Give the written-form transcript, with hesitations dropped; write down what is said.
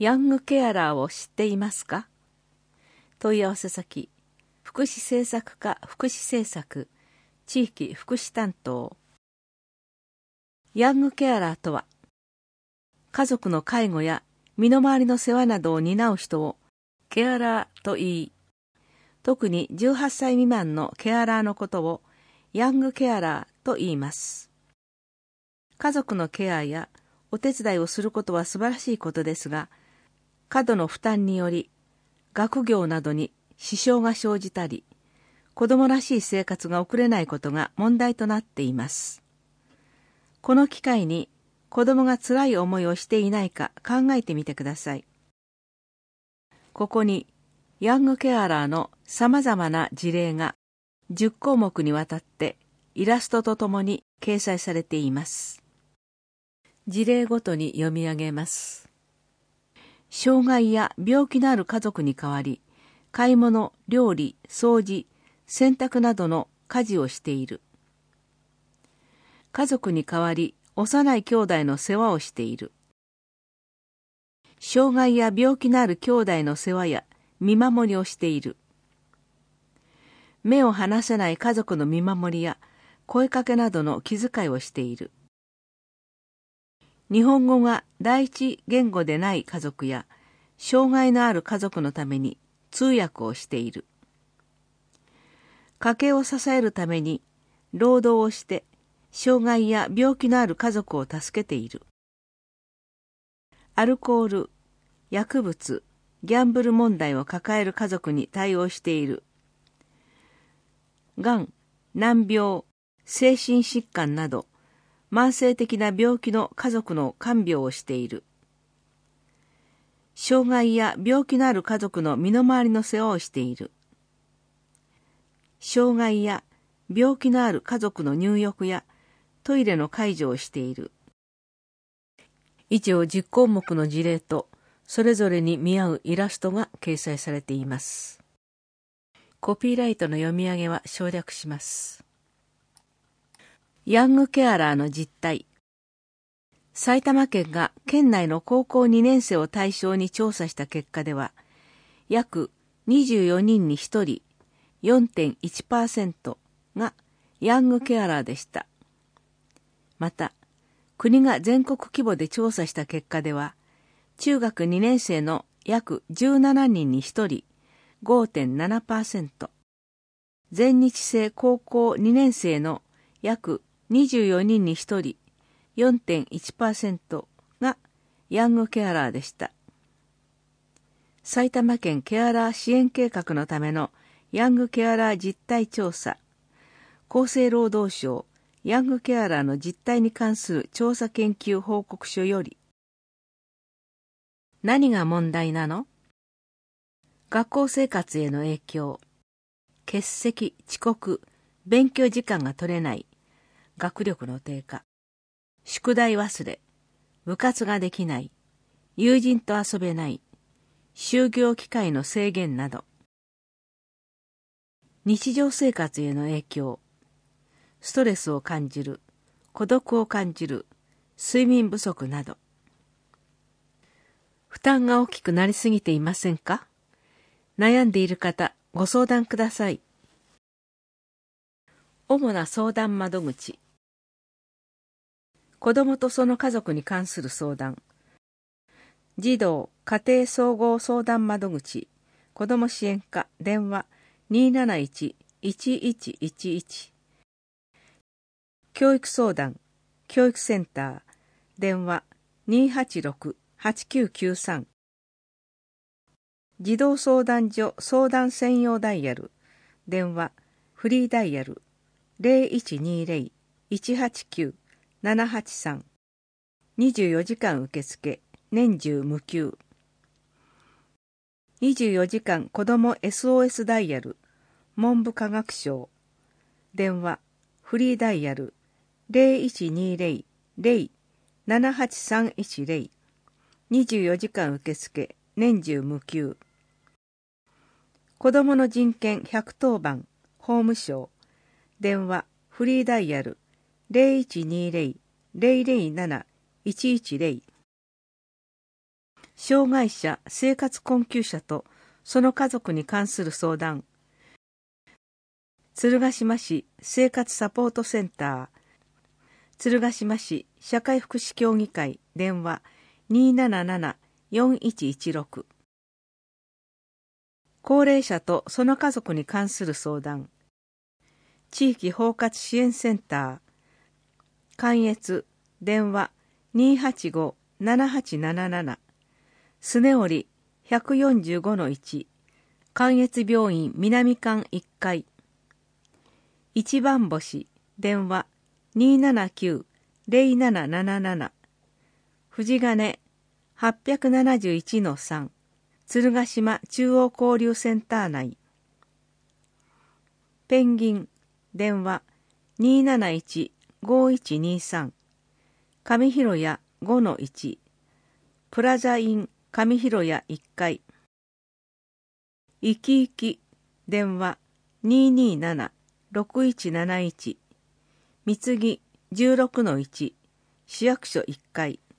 ヤングケアラーを知っていますか？問い合わせ先、福祉政策課福祉政策、地域福祉担当。ヤングケアラーとは、家族の介護や身の回りの世話などを担う人をケアラーと言い、特に18歳未満のケアラーのことをヤングケアラーと言います。家族のケアやお手伝いをすることは素晴らしいことですが、過度の負担により学業などに支障が生じたり、子供らしい生活が送れないことが問題となっています。この機会に子供が辛い思いをしていないか考えてみてください。ここにヤングケアラーのさまざまな事例が10項目にわたってイラストとともに掲載されています。事例ごとに読み上げます。障害や病気のある家族に代わり、買い物、料理、掃除、洗濯などの家事をしている。家族に代わり、幼い兄弟の世話をしている。障害や病気のある兄弟の世話や見守りをしている。目を離せない家族の見守りや声かけなどの気遣いをしている。日本語が第一言語でない家族や障害のある家族のために通訳をしている。家計を支えるために労働をして障害や病気のある家族を助けている。アルコール、薬物、ギャンブル問題を抱える家族に対応している。がん、難病、精神疾患など慢性的な病気の家族の看病をしている。障害や病気のある家族の身の回りの世話をしている。障害や病気のある家族の入浴やトイレの介助をしている。以上10項目の事例とそれぞれに見合うイラストが掲載されています。コピーライトの読み上げは省略します。ヤングケアラーの実態。埼玉県が県内の高校2年生を対象に調査した結果では、約24人に1人、4.1% がヤングケアラーでした。また、国が全国規模で調査した結果では、中学2年生の約17人に1人、5.7%、全日制高校2年生の約24人に1人、4.1% がヤングケアラーでした。埼玉県ケアラー支援計画のためのヤングケアラー実態調査、厚生労働省ヤングケアラーの実態に関する調査研究報告書より。何が問題なの？学校生活への影響、欠席、遅刻、勉強時間が取れない、学力の低下、宿題忘れ、部活ができない、友人と遊べない、就業機会の制限など。日常生活への影響、ストレスを感じる、孤独を感じる、睡眠不足など。負担が大きくなりすぎていませんか？悩んでいる方、ご相談ください。主な相談窓口。子どもとその家族に関する相談。児童家庭総合相談窓口、子ども支援課、電話 271-1111。教育相談、教育センター、電話 286-8993。児童相談所相談専用ダイヤル、電話、フリーダイヤル 0120-189-783。24時間受付、年中無休。24時間子ども SOS ダイヤル、文部科学省、電話、フリーダイヤル 0120-0-78310。24時間受付、年中無休。子どもの人権110番、法務省、電話、フリーダイヤル 0120-007-110。 障害者生活困窮者とその家族に関する相談。鶴ヶ島市生活サポートセンター、鶴ヶ島市社会福祉協議会、電話 277-4116。高齢者とその家族に関する相談。地域包括支援センター、関越、電話 285-7877。スネオリ 145-1、関越病院南館1階。一番星、電話 279-0777。藤金 871-3、鶴ヶ島中央交流センター内。ペンギン、電話 271-5123。上広屋 5-1、プラザイン上広屋1階。いきいき、電話 227-6171。三木 16-1、市役所1階。